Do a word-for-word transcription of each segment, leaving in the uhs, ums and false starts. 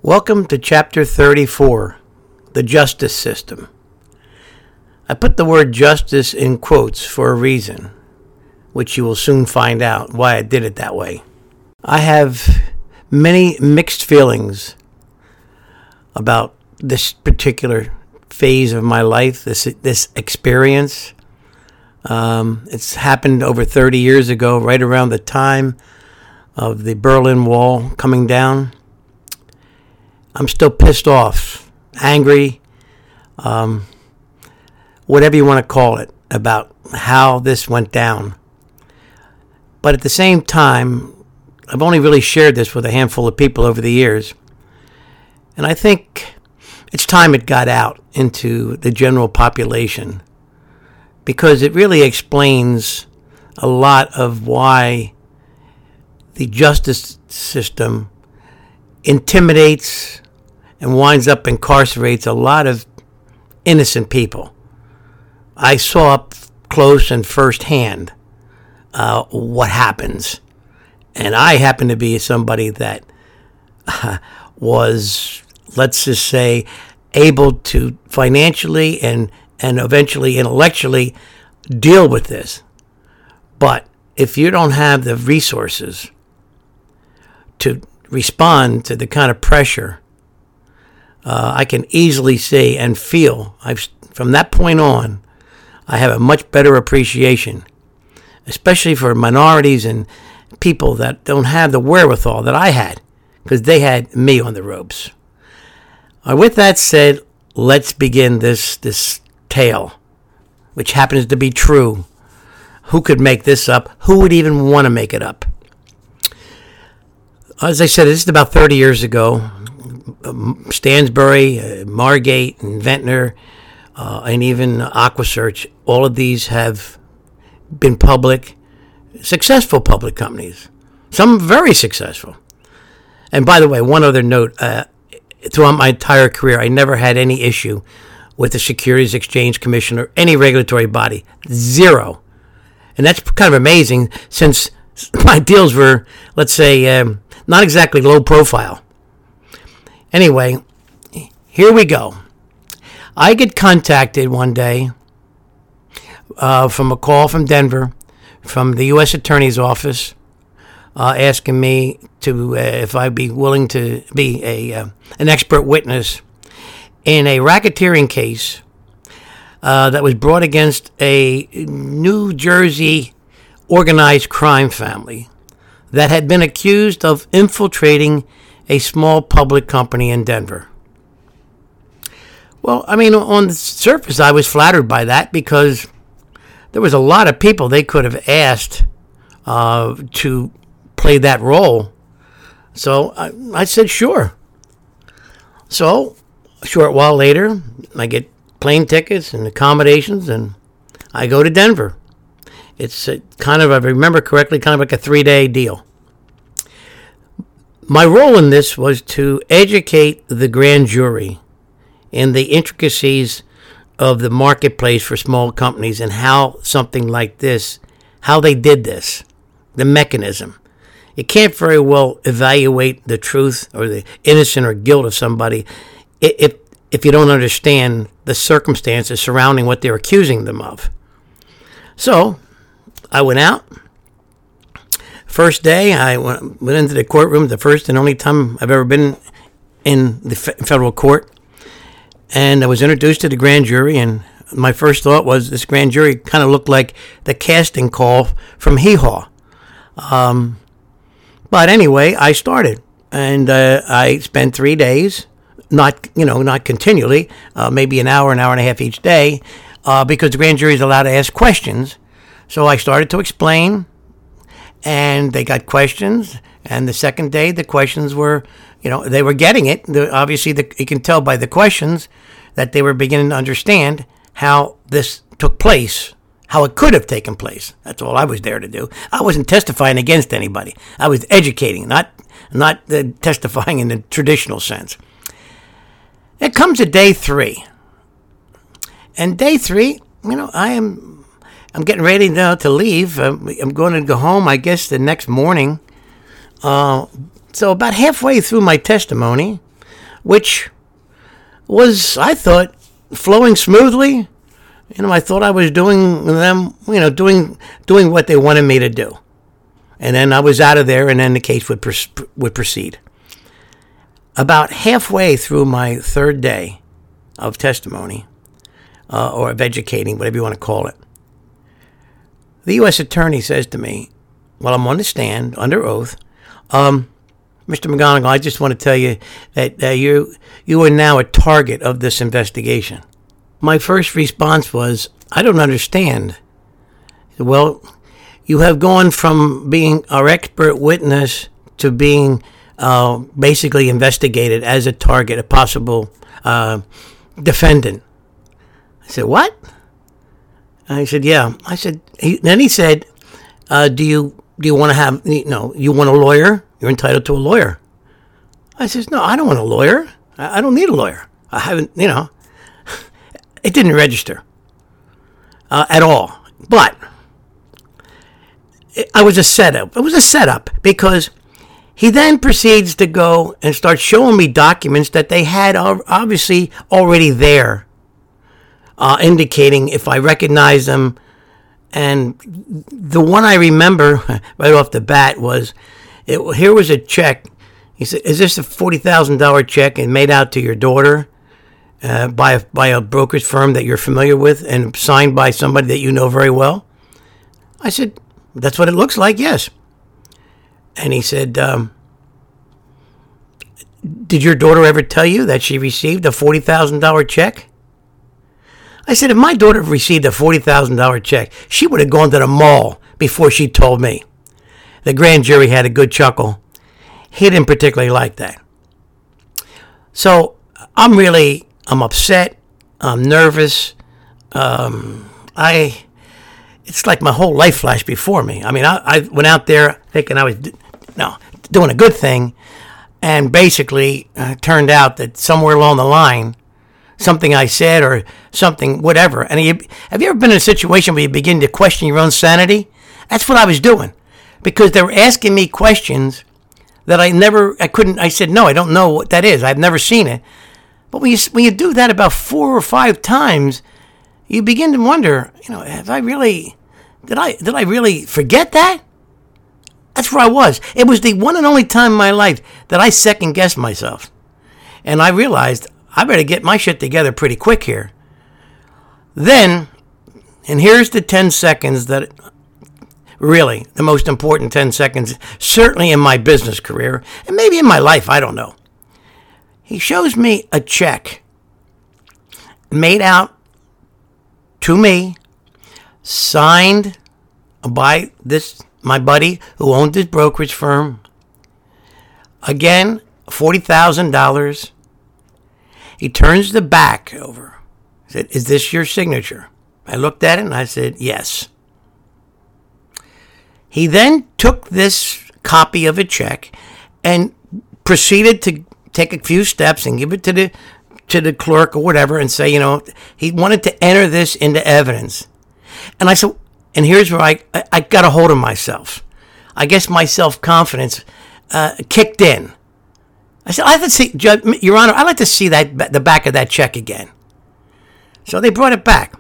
Welcome to Chapter thirty-four, The Justice System. I put the word justice in quotes for a reason, which you will soon find out why I did it that way. I have many mixed feelings about this particular phase of my life, this this experience. Um, it's happened over thirty years ago, right around the time of the Berlin Wall coming down. I'm still pissed off, angry, um, whatever you want to call it, about how this went down. But at the same time, I've only really shared this with a handful of people over the years. And I think it's time it got out into the general population, because it really explains a lot of why the justice system intimidates and winds up incarcerates a lot of innocent people. I saw up close and firsthand uh, what happens. And I happen to be somebody that uh, was, let's just say, able to financially and, and eventually intellectually deal with this. But if you don't have the resources to respond to the kind of pressure, uh, I can easily see and feel, I've, from that point on, I have a much better appreciation, especially for minorities and people that don't have the wherewithal that I had, because they had me on the ropes. Uh, with that said, let's begin this, this tale, which happens to be true. Who could make this up? Who would even want to make it up? As I said, this is about thirty years ago. Stansbury, uh, Margate, and Ventnor, uh, and even AquaSearch, all of these have been public, successful public companies. Some very successful. And by the way, one other note, uh, throughout my entire career, I never had any issue with the Securities Exchange Commission or any regulatory body. Zero. And that's kind of amazing, since my deals were, let's say, um, not exactly low profile. Anyway, here we go. I get contacted one day uh, from a call from Denver, from the U S Attorney's Office, uh, asking me to uh, if I'd be willing to be a uh, an expert witness in a racketeering case uh, that was brought against a New Jersey organized crime family that had been accused of infiltrating a small public company in Denver. Well, I mean, on the surface, I was flattered by that, because there was a lot of people they could have asked uh, to play that role. So I, I said, sure. So a short while later, I get plane tickets and accommodations, and I go to Denver. It's a, kind of, if I remember correctly, kind of like a three-day deal. My role in this was to educate the grand jury in the intricacies of the marketplace for small companies and how something like this, how they did this, the mechanism. You can't very well evaluate the truth or the innocence or guilt of somebody if, if you don't understand the circumstances surrounding what they're accusing them of. So I went out. First day, I went, went into the courtroom, the first and only time I've ever been in the federal court. And I was introduced to the grand jury, and my first thought was this grand jury kind of looked like the casting call from Hee Haw. Um, but anyway, I started, and uh, I spent three days, not you know, not continually, uh, maybe an hour, an hour and a half each day, uh, because the grand jury is allowed to ask questions. So I started to explain, and they got questions. And the second day, the questions were, you know, they were getting it. The, obviously, the, you can tell by the questions that they were beginning to understand how this took place, how it could have taken place. That's all I was there to do. I wasn't testifying against anybody. I was educating, not not uh, testifying in the traditional sense. It comes to day three. And day three, you know, I am... I'm getting ready now to leave. I'm going to go home, I guess, the next morning. Uh, so about halfway through my testimony, which was, I thought, flowing smoothly. You know, I thought I was doing them, you know, doing doing what they wanted me to do. And then I was out of there, and then the case would pr- would proceed. About halfway through my third day of testimony, uh, or of educating, whatever you want to call it, the U S attorney says to me, while I'm on the stand, under oath, um, Mister McGonigal, I just want to tell you that uh, you you are now a target of this investigation. My first response was, I don't understand. Well, you have gone from being our expert witness to being uh, basically investigated as a target, a possible uh, defendant. I said, what? I said, yeah. I said, he, then he said, uh, do you do you want to have, you know, you want a lawyer? You're entitled to a lawyer. I says, no, I don't want a lawyer. I, I don't need a lawyer. I haven't, you know. It didn't register uh, at all. But it, I was a setup. It was a setup because he then proceeds to go and start showing me documents that they had obviously already there, uh, indicating if I recognize them. And the one I remember right off the bat was, it, here was a check. He said, is this a forty thousand dollars check and made out to your daughter? Uh, by a, by a brokerage firm that you're familiar with and signed by somebody that you know very well? I said, that's what it looks like, yes. And he said, um, did your daughter ever tell you that she received a forty thousand dollars check? I said, if my daughter received a forty thousand dollars check, she would have gone to the mall before she told me. The grand jury had a good chuckle. He didn't particularly like that. So I'm really... I'm upset. I'm nervous. Um, I, it's like my whole life flashed before me. I mean, I, I went out there thinking I was, no, doing a good thing, and basically uh, turned out that somewhere along the line, something I said or something, whatever. And you, have you ever been in a situation where you begin to question your own sanity? That's what I was doing, because they were asking me questions that I never, I couldn't. I said, no, I don't know what that is. I've never seen it. But when you when you do that about four or five times, you begin to wonder, you know, have I really, did I did I really forget that? That's where I was. It was the one and only time in my life that I second guessed myself, and I realized I better get my shit together pretty quick here. Then, and here's the ten seconds that, really, the most important ten seconds, certainly in my business career, and maybe in my life, I don't know. He shows me a check made out to me, signed by this my buddy who owned this brokerage firm. Again, forty thousand dollars. He turns the back over. He said, is this your signature? I looked at it and I said, yes. He then took this copy of a check and proceeded to take a few steps and give it to the to the clerk or whatever and say, you know, he wanted to enter this into evidence. And I said, and here's where I, I, I got a hold of myself. I guess my self-confidence uh, kicked in. I said, I'd like to see, Judge, Your Honor, I'd like to see that the back of that check again. So they brought it back.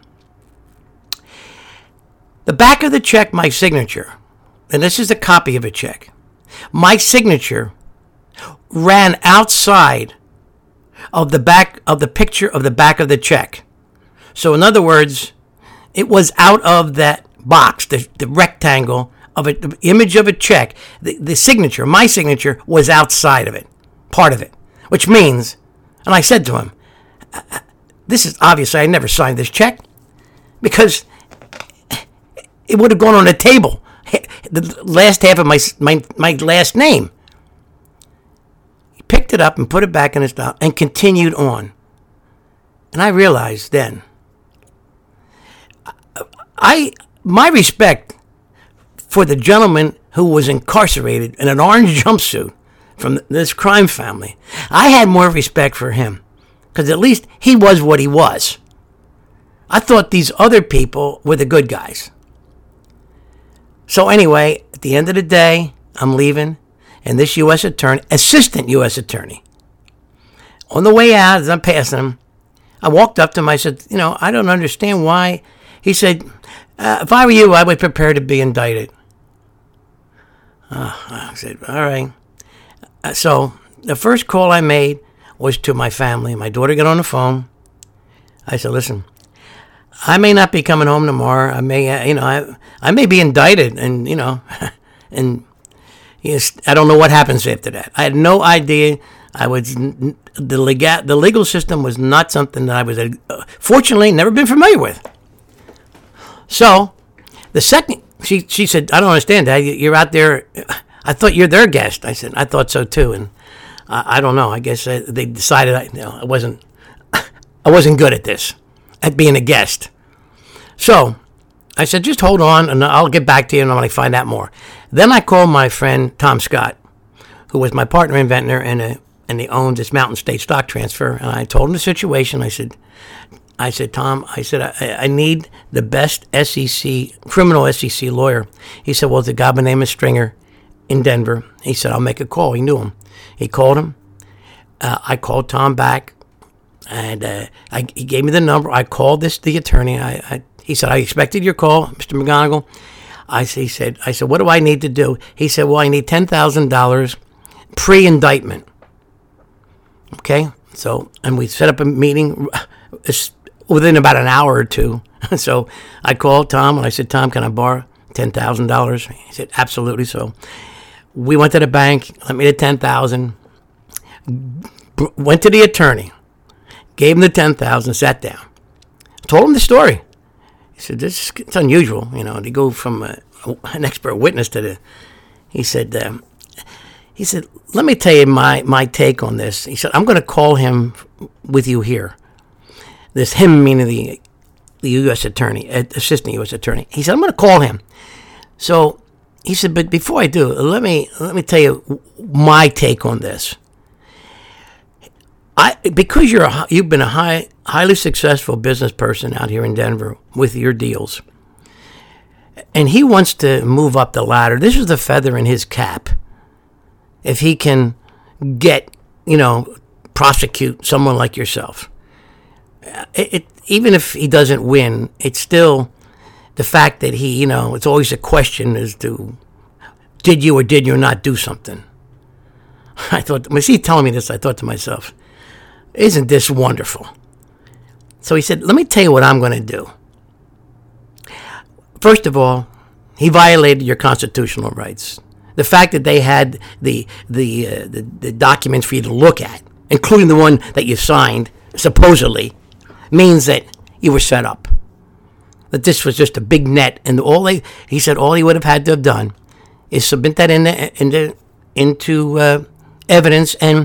The back of the check, my signature, and this is a copy of a check, my signature ran outside of the back of the picture of the back of the check. So in other words, it was out of that box, the, the rectangle of it, the image of a check. The, the signature, my signature, was outside of it, part of it, which means, and I said to him, this is obviously, I never signed this check because it would have gone on the table, the last half of my my, my last name. Picked it up and put it back in his mouth and continued on. And I realized then, I my respect for the gentleman who was incarcerated in an orange jumpsuit from this crime family, I had more respect for him because at least he was what he was. I thought these other people were the good guys. So anyway, at the end of the day, I'm leaving. And this U S attorney, assistant U S attorney, On the way out, as I'm passing him, I walked up to him. I said, you know, I don't understand why. He said, uh, if I were you, I would prepare to be indicted. Uh, I said, all right. Uh, so the first call I made was to my family. My daughter got on the phone. I said, listen, I may not be coming home tomorrow. I may, uh, you know, I, I may be indicted, and, you know, and yes, I don't know what happens after that. I had no idea. I was the legal the legal system was not something that I was, uh, fortunately, never been familiar with. So, the second she she said, I don't understand, Dad. You're out there. I thought you're their guest. I said, I thought so too, and I, I don't know. I guess uh, they decided I, you know, I wasn't I wasn't good at this, at being a guest. So, I said, just hold on, and I'll get back to you, and I'm going to find out more. Then I called my friend Tom Scott, who was my partner in Ventnor, and uh, and he owned this Mountain State stock transfer. And I told him the situation. I said, I said, Tom, I said, I, I need the best S E C, criminal S E C lawyer. He said, well, it's a guy by the name of Stringer in Denver. He said, I'll make a call. He knew him. He called him. Uh, I called Tom back, and uh, I, he gave me the number. I called this the attorney. I, I He said, I expected your call, Mister McGonigal. I he said, I said, what do I need to do? He said, well, I need ten thousand dollars pre-indictment. Okay, so, and we set up a meeting within about an hour or two. So I called Tom, and I said, Tom, can I borrow ten thousand dollars? He said, absolutely. So we went to the bank, let me the ten thousand dollars, went to the attorney, gave him the ten thousand dollars, sat down, told him the story. He said, this is, it's unusual, you know, to go from a, an expert witness to the, he said, um, he said, let me tell you my, my take on this. He said, I'm going to call him with you here. This him meaning the, the U S attorney, assistant U S attorney. He said, I'm going to call him. So he said, but before I do, let me, let me tell you my take on this. I, because you're a, you've been a high, highly successful business person out here in Denver with your deals, and he wants to move up the ladder. This is the feather in his cap. If he can get, you know, prosecute someone like yourself, it, it even if he doesn't win, it's still the fact that he, you know, it's always a question as to did you or did you not do something. I thought, when he telling me this, I thought to myself, isn't this wonderful? So he said, let me tell you what I'm going to do. First of all, he violated your constitutional rights. The fact that they had the the, uh, the the documents for you to look at, including the one that you signed, supposedly, means that you were set up. That this was just a big net, and all they, he said, all he would have had to have done is submit that in the, in the, into uh, evidence, and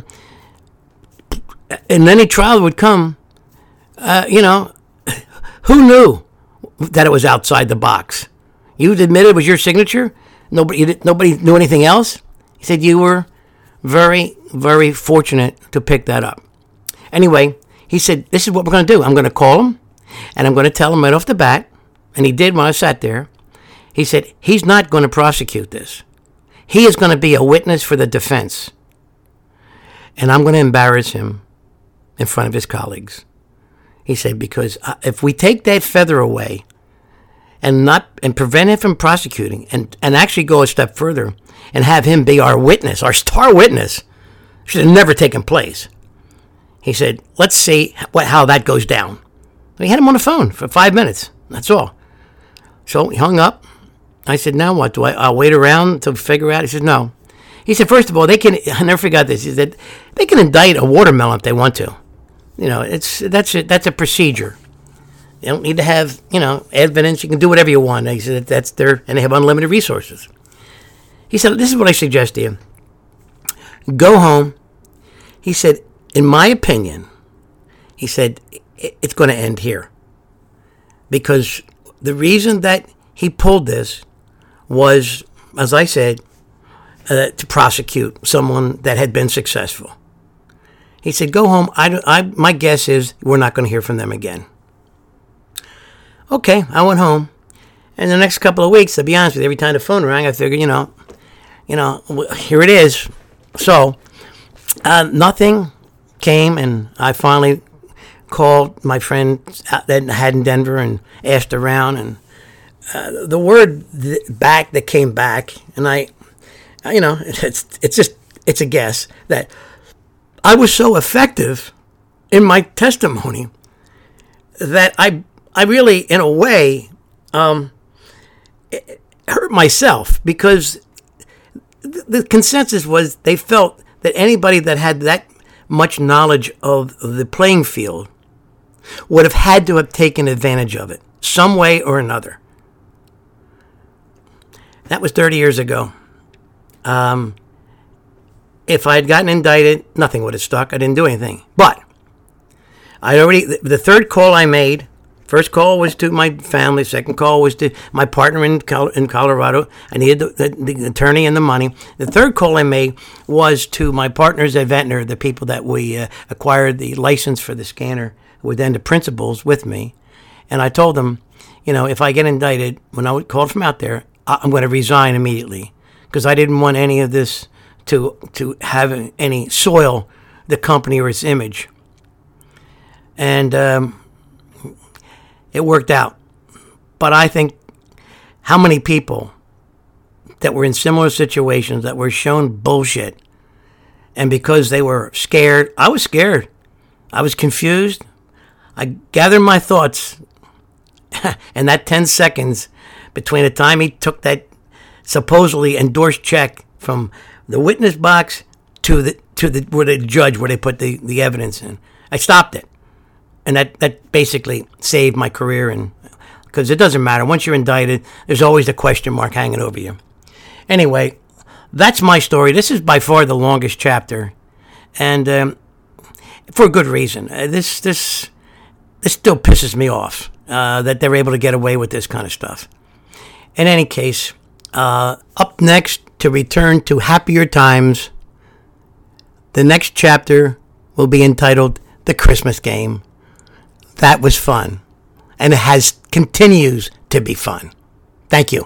and any trial would come. Uh, you know, who knew that it was outside the box? You admitted it was your signature. Nobody, you, nobody knew anything else. He said you were very, very fortunate to pick that up. Anyway, he said, this is what we're going to do. I'm going to call him, and I'm going to tell him right off the bat, and he did when I sat there. He said, he's not going to prosecute this. He is going to be a witness for the defense, and I'm going to embarrass him in front of his colleagues. He said, because if we take that feather away, and not and prevent him from prosecuting, and, and actually go a step further and have him be our witness, our star witness, should have never taken place. He said, let's see what how that goes down. We had him on the phone for five minutes. That's all. So he hung up. I said, now what? Do I I'll wait around to figure out? He said, no. He said, first of all, they can, I never forgot this, he said, they can indict a watermelon if they want to. You know, it's that's a, that's a procedure. You don't need to have, you know, evidence. You can do whatever you want. He said that's their, and they have unlimited resources. He said, this is what I suggest to you. Go home. He said, in my opinion, he said, it's going to end here. Because the reason that he pulled this was, as I said, uh, to prosecute someone that had been successful. He said, go home. I, I, my guess is we're not going to hear from them again. Okay, I went home. And the next couple of weeks, to be honest with you, every time the phone rang, I figured, you know, you know, here it is. So, uh, nothing came, and I finally called my friend that I had in Denver and asked around, and uh, the word th- back that came back, and I, you know, it's it's just it's a guess that I was so effective in my testimony that I I really, in a way, um, hurt myself, because the consensus was they felt that anybody that had that much knowledge of the playing field would have had to have taken advantage of it some way or another. That was thirty years ago. Um, if I had gotten indicted, nothing would have stuck. I didn't do anything. But I already, the, the third call I made, first call was to my family. Second call was to my partner in Col- in Colorado. I needed the, the, the attorney and the money. The third call I made was to my partners at Ventnor, the people that we uh, acquired the license for the scanner, who were then the principals with me. And I told them, you know, if I get indicted, when I called from out there, I- I'm going to resign immediately, because I didn't want any of this to to have any soil the company or its image. And um, it worked out. But I think how many people that were in similar situations that were shown bullshit, and because they were scared, I was scared. I was confused. I gathered my thoughts, and that ten seconds between the time he took that supposedly endorsed check from the witness box to the to the where the judge where they put the, the evidence in, I stopped it. And that, that basically saved my career, and because it doesn't matter. Once you're indicted, there's always a question mark hanging over you. Anyway, that's my story. This is by far the longest chapter, and um, for a good reason. Uh, this this this still pisses me off uh, that they're able to get away with this kind of stuff. In any case, uh, up next, to return to happier times, the next chapter will be entitled The Christmas Game. That was fun, and it has continues to be fun. Thank you.